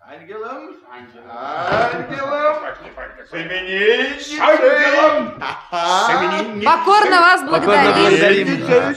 Ангелом. Покорно вас благодарим.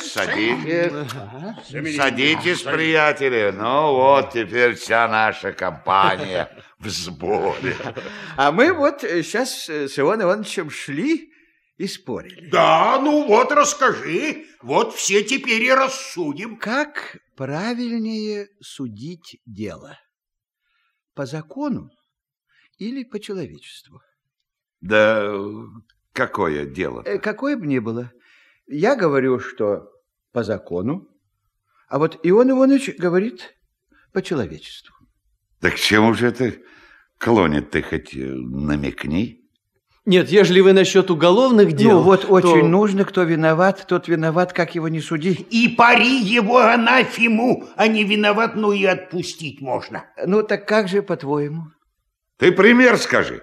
Садитесь, приятели. Ну вот, теперь вся наша компания в сборе. А мы вот сейчас с Иваном Ивановичем шли и спорили. Да, ну вот расскажи. Вот все теперь и рассудим. Как правильнее судить дело? По закону или по человечеству? Да какое дело? Какое бы ни было. Я говорю, что по закону, а вот Иван Иванович говорит по человечеству. Так к чему же это клонит, ты хоть намекни? Нет, ежели вы насчет уголовных дел... Ну вот очень нужно, кто виноват, тот виноват, как его не суди. И пари его анафему, а не виноват, ну и отпустить можно. Ну так как же, по-твоему? Ты пример скажи.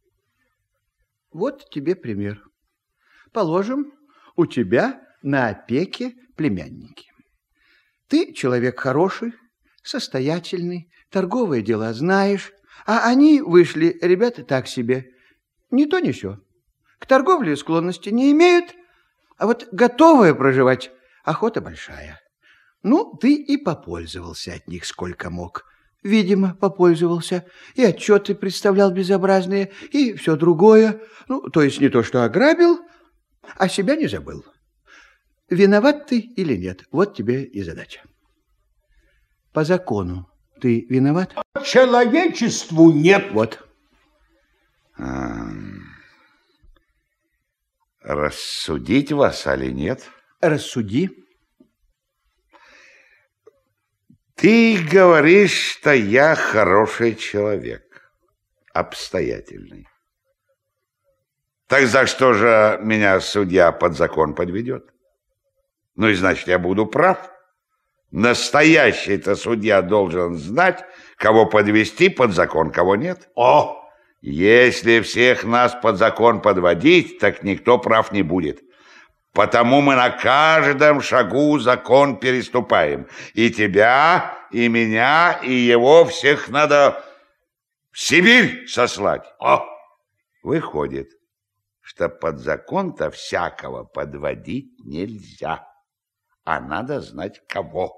Вот тебе пример. Положим, у тебя на опеке племянники. Ты человек хороший, состоятельный, торговые дела знаешь, а они вышли, ребята, так себе. Ни то, ни сё. К торговле склонности не имеют, а вот готовые проживать охота большая. Ну, ты и попользовался от них сколько мог. Видимо, попользовался. И отчеты представлял безобразные, и все другое. Ну, то есть не то, что ограбил, а себя не забыл. Виноват ты или нет? Вот тебе и задача. По закону ты виноват? Человечеству нет. Вот. Рассудить вас или нет? Рассуди. Ты говоришь, что я хороший человек, обстоятельный. Так за что же меня судья под закон подведет? Ну и значит, я буду прав. Настоящий-то судья должен знать, кого подвести под закон, кого нет. О! Если всех нас под закон подводить, так никто прав не будет. Потому мы на каждом шагу закон переступаем. И тебя, и меня, и его всех надо в Сибирь сослать. О! Выходит, что под закон-то всякого подводить нельзя, а надо знать кого.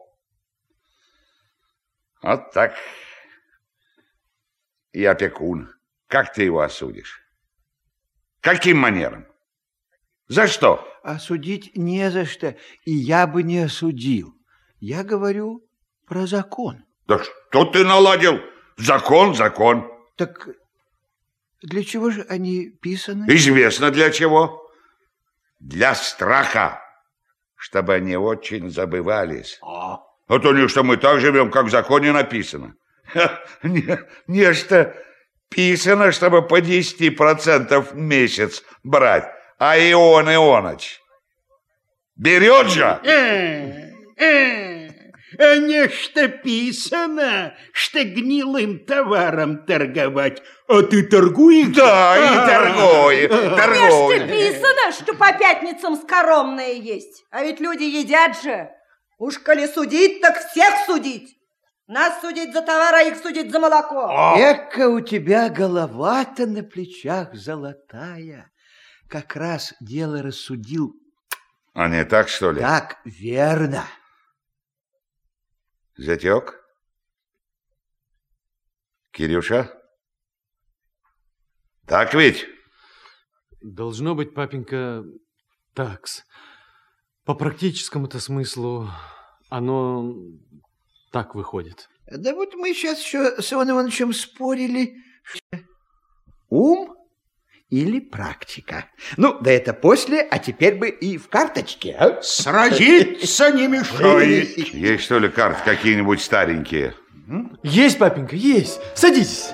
Вот так. И опекун. Как ты его осудишь? Каким манером? За что? Осудить не за что, и я бы не осудил. Я говорю про закон. Да что ты наладил? Закон, закон. Так для чего же они писаны? Известно для чего. Для страха, чтобы они очень забывались. А то не что мы так живем, как в законе написано. Не что писано, чтобы по 10% в месяц брать. А Ион Ионыч берет же? Нечто писано, что гнилым товаром торговать. А ты торгуешь? Да, и торгую. Нечто писано, что по пятницам скоромное есть. А ведь люди едят же. Уж коли судить, так всех судить. Нас судить за товар, а их судить за молоко. Эка у тебя голова-то на плечах золотая. Как раз дело рассудил. А не так, что ли? Так, верно. Затек? Кирюша? Так ведь? Должно быть, папенька, такс. По практическому-то смыслу оно так выходит. Да вот мы сейчас еще с Иваном Ивановичем спорили. Ум или практика? Ну, да это после, а теперь бы и в карточке. А? Сразиться не мешает. Есть, что ли, карты какие-нибудь старенькие? Есть, папенька, есть. Садитесь.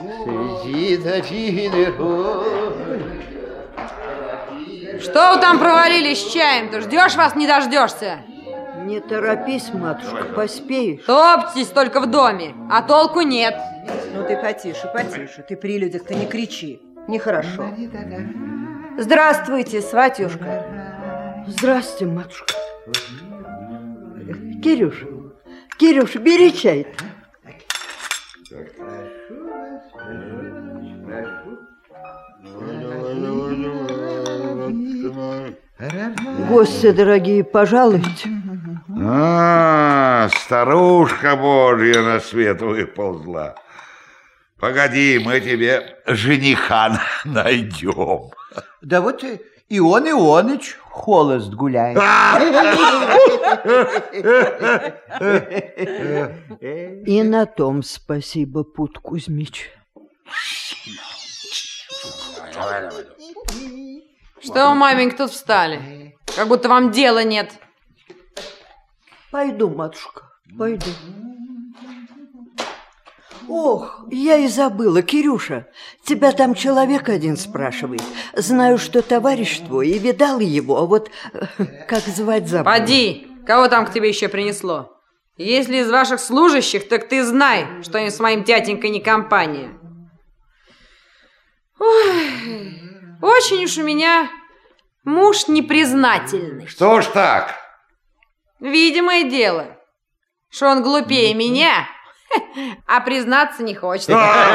Что вы там провалились с чаем-то? Ждешь вас, не дождешься. Не торопись, матушка, поспеешь. Топтись только в доме, а толку нет. Ну ты потише, потише. Ты при людях-то не кричи. Нехорошо. Здравствуйте, сватюшка. Здравствуйте, матушка. Кирюша, бери чай. Гости дорогие, пожалуйте. Старушка Божья на свет выползла. Погоди, мы тебе жениха найдем. Да вот Ион Ионыч холост гуляет. И на том спасибо, Пут Кузьмич. Что, маменька, тут встали? Как будто вам дела нет. Пойду, матушка, пойду. Ох, я и забыла, Кирюша. Тебя там человек один спрашивает. Знаю, что товарищ твой, и видал его, а вот как звать забыла. Поди, кого там к тебе еще принесло? Если из ваших служащих, так ты знай, что они с моим тятенькой не компания. Ой, очень уж у меня муж непризнательный. Что ж так? Видимое дело, что он глупее меня, а признаться не хочет.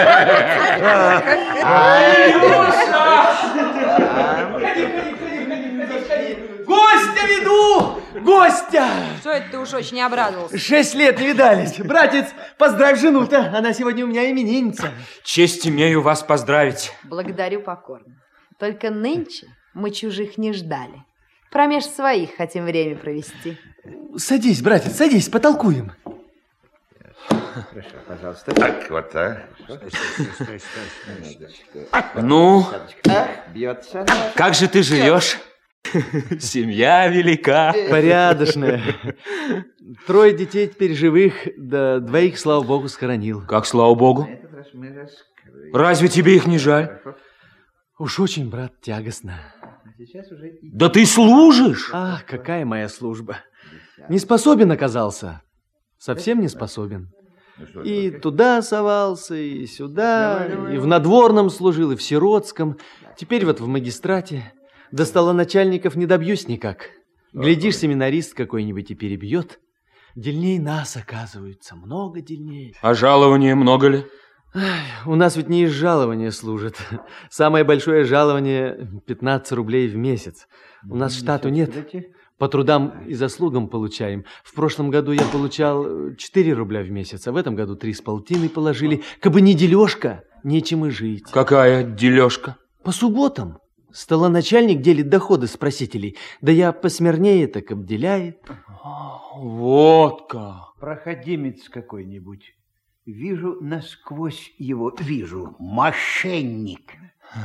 Гостя веду! Гостя! Что это ты уж очень обрадовался? 6 лет не видались. Братец, поздравь жену-то. Она сегодня у меня именинница. Честь имею вас поздравить. Благодарю покорно. Только нынче мы чужих не ждали. Промеж своих хотим время провести. Садись, братец, садись, потолкуем. Хорошо, пожалуйста. Так вот, а? Ну, Бьется. как же ты живешь? Семья велика. Порядочная. 3 детей теперь живых, да 2, слава богу, схоронил. Как слава богу. Разве тебе их не жаль? Уж очень, брат, тягостно. Да ты служишь. Ах, какая моя служба. Не способен оказался. Совсем не способен. И туда совался, и сюда, и в надворном служил, и в сиротском. Теперь вот в магистрате. До столоначальников не добьюсь никак. Глядишь, семинарист какой-нибудь и перебьет. Дельней нас, оказывается, много дельней. А жалования много ли? У нас ведь не из жалования служат. Самое большое жалование 15 рублей в месяц. У нас штату нет. По трудам и заслугам получаем. В прошлом году я получал 4 рубля в месяц, а в этом году 3,5 положили. Кабы не дележка, нечем и жить. Какая дележка? По субботам. Столоначальник делит доходы с просителей. Да я посмирнее так обделяет. Вот как. Проходимец какой-нибудь. Вижу насквозь его, вижу. Мошенник.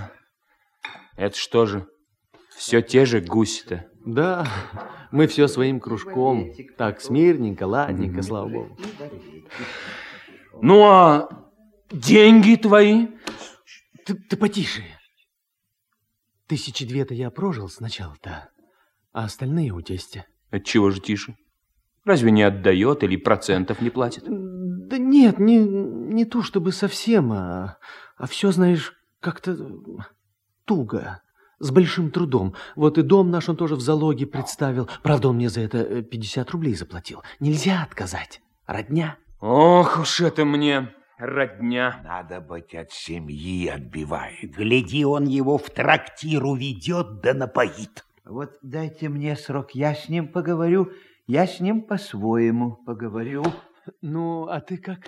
Это что же? Все те же гуси-то. Да, мы все своим кружком. Так, смирненько, ладненько, слава богу. Ну, а деньги твои? Ты потише. 2,000-2 я прожил сначала-то, а остальные у тестя. Отчего же тише? Разве не отдает или процентов не платит? Да нет, не то чтобы совсем, а все, знаешь, как-то туго, с большим трудом. Вот и дом наш он тоже в залоге представил. Правда, он мне за это 50 рублей заплатил. Нельзя отказать. Родня. Ох уж это мне родня. Надо быть, от семьи отбивает. Гляди, он его в трактир уведет да напоит. Вот дайте мне срок, я с ним поговорю. Я с ним по-своему поговорю. Ну, а ты как?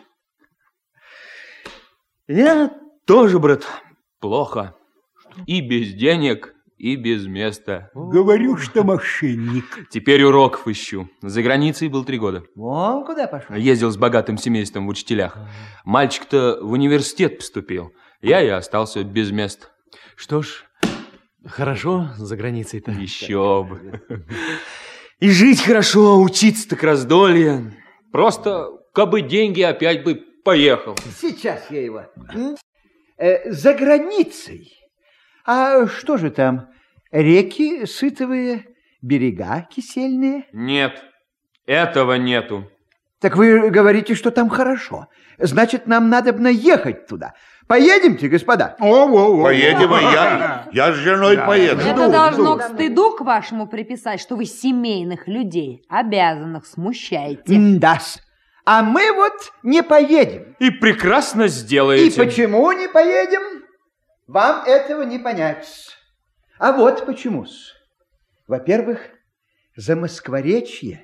Я тоже, брат, плохо. И без денег, и без места. Говорю, что мошенник. Теперь уроков ищу. За границей был 3 года. Вон куда пошел? Ездил с богатым семейством в учителях. Мальчик-то в университет поступил. Я и остался без места. Что ж, хорошо за границей-то. Еще бы. И жить хорошо, учиться так раздолье. Просто, кабы деньги, опять бы поехал. Сейчас я его. За границей. А что же там? Реки сытовые, берега кисельные? Нет, этого нету. Так вы говорите, что там хорошо. Значит, нам надобно ехать туда. Поедемте, господа? Поедем, и я с женой поеду. Это должно к стыду к вашему приписать, что вы семейных людей, обязанных, смущаете. Да-с. А мы вот не поедем. И прекрасно сделаете. И почему не поедем? Вам этого не понять. А вот почему-с. Во-первых, Замоскворечье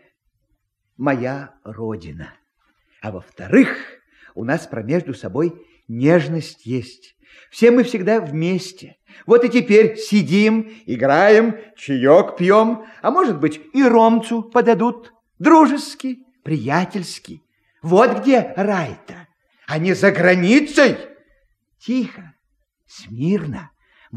моя родина. А во-вторых, у нас промежду собой нежность есть. Все мы всегда вместе. Вот и теперь сидим, играем, чаек пьем, а может быть и ромцу подадут. Дружески, приятельски. Вот где рай-то, а не за границей. Тихо, смирно,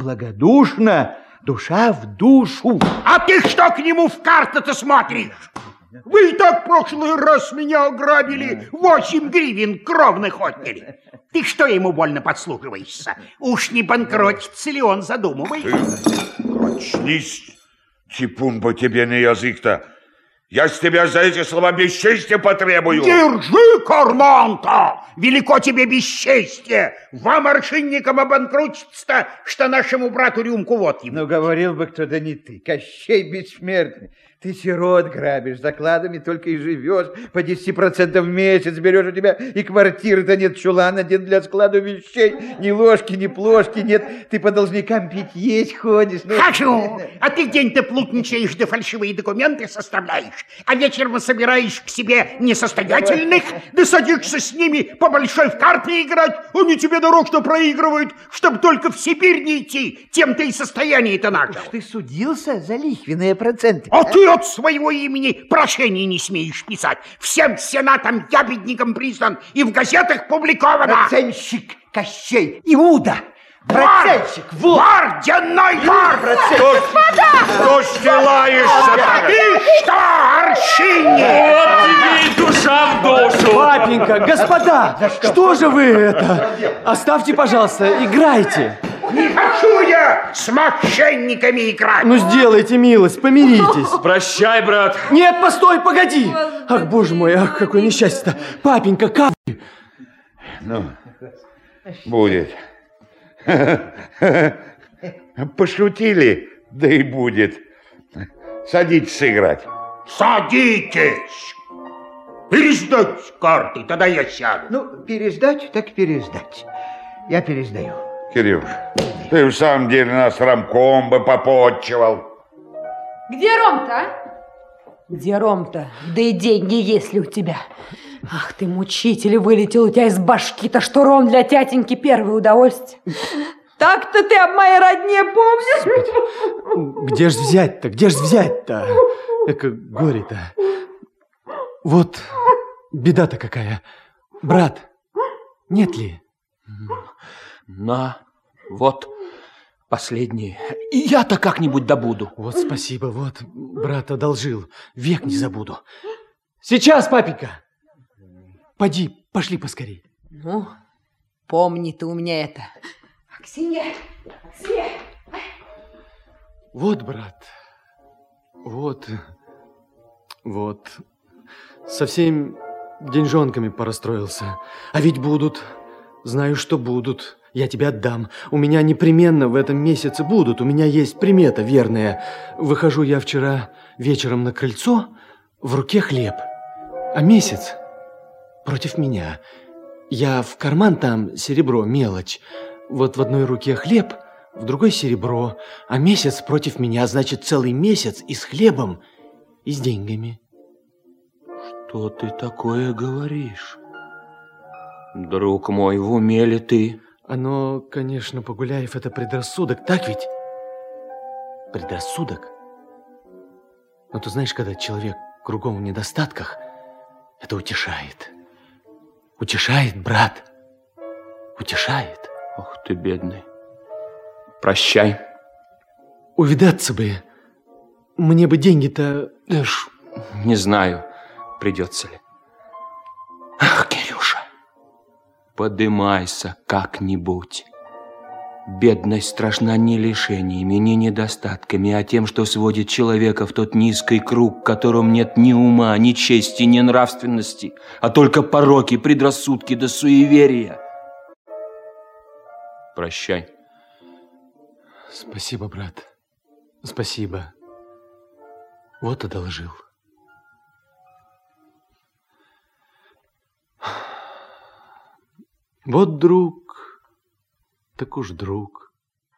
благодушно, душа в душу. А ты что к нему в карты-то смотришь? Вы и так в прошлый раз меня ограбили, 8 гривен кровных отняли. Ты что ему больно подслушиваешься? Уж не банкротится ли он, задумывается? Очнись, типун по тебе на язык-то. Я с тебя за эти слова бесчестия потребую. Держи карман-то! Велико тебе бесчестие! Вам, аршинникам, обанкротиться-то, что нашему брату рюмку водки. Ну, говорил бы кто, да не ты, Кощей Бессмертный. Ты сирот грабишь, закладами только и живешь, по 10% в месяц берешь, у тебя и квартиры-то нет, чулан один для склада вещей, ни ложки, ни плошки нет, ты по должникам пить есть ходишь. Ну... Хочу! А ты день-то плутничаешь, да фальшивые документы составляешь, а вечером собираешь к себе несостоятельных, да садишься с ними по большой в карты играть, они тебе нарочно проигрывают, чтобы только в Сибирь не идти, тем-то и состояние-то нажил. Ты судился за лихвенные проценты? А ты от своего имени прошения не смеешь писать. Всем сенатом ябедником признан и в газетах публиковано. Процентщик Кощей Иуда. Процентщик, вот. Вар, денной вар! Что ж ты лаешься? Ты что, аршинник? Вот тебе и душа в душу. Папенька, господа, что же вы это? Оставьте, пожалуйста, играйте. Не хочу я с мошенниками играть. Ну, сделайте милость, помиритесь. Прощай, брат. Нет, постой, погоди. Ах, боже мой, ах, какое несчастье-то. Папенька, как вы? Ну, будет. Пошутили, да и будет. Садитесь играть. Садитесь. Пересдать карты, тогда я сяду. Ну, пересдать, так пересдать. Я пересдаю. Кирюш, ты в самом деле нас ромком бы попотчевал. Где Ром-то, а? Где Ром-то? Да и деньги есть ли у тебя? Ах ты, мучитель, вылетел у тебя из башки-то, что Ром для тятеньки первое удовольствие. Так-то ты об моей родне помнишь? Где ж взять-то, где ж взять-то? Эка горе-то. Вот беда-то какая. Брат, нет ли? На, вот, последние. И я-то как-нибудь добуду. Вот спасибо, вот, брат одолжил. Век не забуду. Сейчас, папенька. Поди, пошли поскорей. Ну, помни ты у меня это. Аксинья, Аксинья. Вот, брат, вот, со всеми деньжонками порастроился. А ведь будут, знаю, что будут. Я тебе отдам. У меня непременно в этом месяце будут. У меня есть примета верная. Выхожу я вчера вечером на крыльцо, в руке хлеб, а месяц против меня. Я в карман там серебро, мелочь. Вот в одной руке хлеб, в другой серебро, а месяц против меня, значит, целый месяц и с хлебом, и с деньгами. Что ты такое говоришь? Друг мой, в уме ли ты? Оно, конечно, Погуляев, это предрассудок, так ведь? Предрассудок? Но ты знаешь, когда человек кругом в недостатках, это утешает. Утешает, брат. Утешает. Ох ты, бедный. Прощай. Увидаться бы. Мне бы деньги-то... Не знаю, придется ли. Ах, Кирюша, подымайся как-нибудь. Бедность страшна не лишениями, не недостатками, а тем, что сводит человека в тот низкий круг, в котором нет ни ума, ни чести, ни нравственности, а только пороки, предрассудки да суеверия. Прощай. Спасибо, брат. Спасибо. Вот одолжил. Вот друг, так уж друг.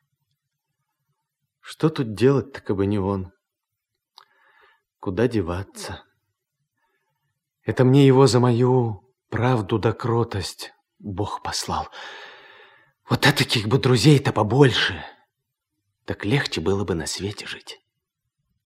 Что тут делать-то, кабы не он? Куда деваться? Это мне его за мою правду да кротость Бог послал. Вот таких бы друзей-то побольше. Так легче было бы на свете жить.